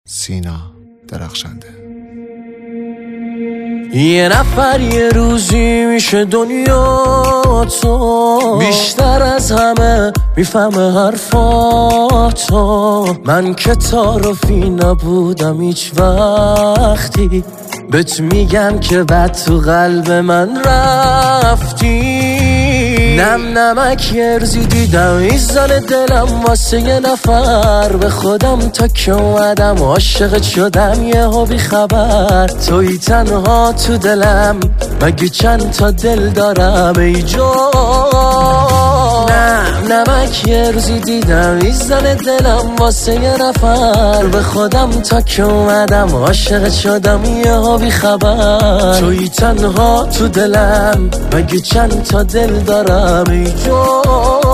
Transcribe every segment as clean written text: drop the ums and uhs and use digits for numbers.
سینا درخشنده. یه نفر یه روزی میشه دنیا تو، بیشتر از همه میفهمه حرفاتو. من که تعارفی نبودم هیچ وقتی، بهت میگم که بعد تو قلب من رفتی. نم نمک ارزی دیدم ایزان دلم واسه یه نفر، به خودم تا که اومدم عاشقت شدم یهو بی خبر. توی تنها تو دلم، مگه چند تا دل دارم ای جان. نم نمک ارزی دیدم ایزان دلم واسه یه نفر، به خودم تا که اومدم عاشقت شدم یهو بی خبر. توی تنها تو دلم، مگه چند تا دل دارم ای جان.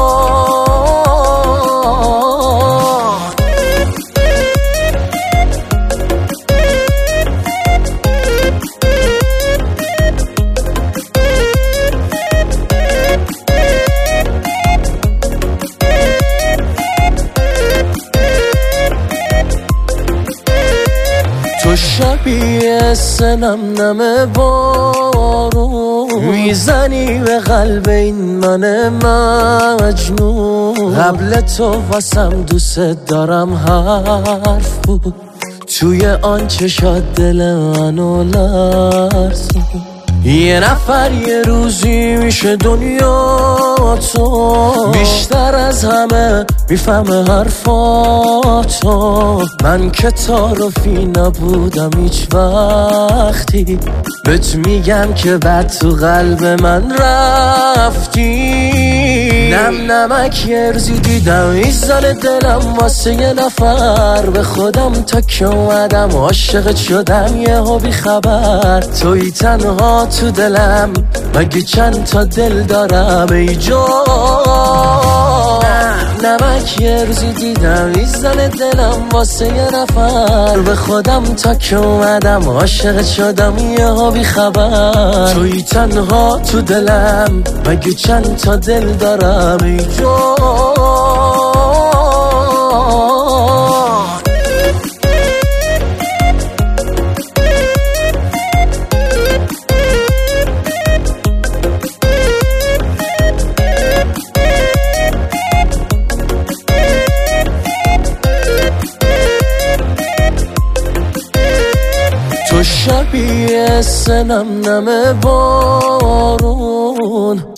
تو شبیه سنم نم بارون، میزنی به قلب این من مجنون. قبل تو واسم دوست دارم حرف بود، توی آن چشات دل منو لرزون. یه نفر یه روزی میشه دنیا تو، بیشتر از همه میفهمه حرفاتو. من که تعارفی نبودم هیچ وقتی، بهت میگم که بعد تو قلب من رفتی. نم نمک ارزی دیدم ایزان دلم واسه یه نفر، به خودم تا که اومدم عاشقت شدم یهو بی خبر. توی تنها تو دلم، مگه چند تا دل دارم ای جان. نمک ارزی دیدم ایزان دلم واسه یه نفر، به خودم تا که اومدم عاشقت شدم یهو بی خبر. توی تنها تو دلم، مگه چند تا دل دارم ای جان. تو شبیه سنم نم بارون،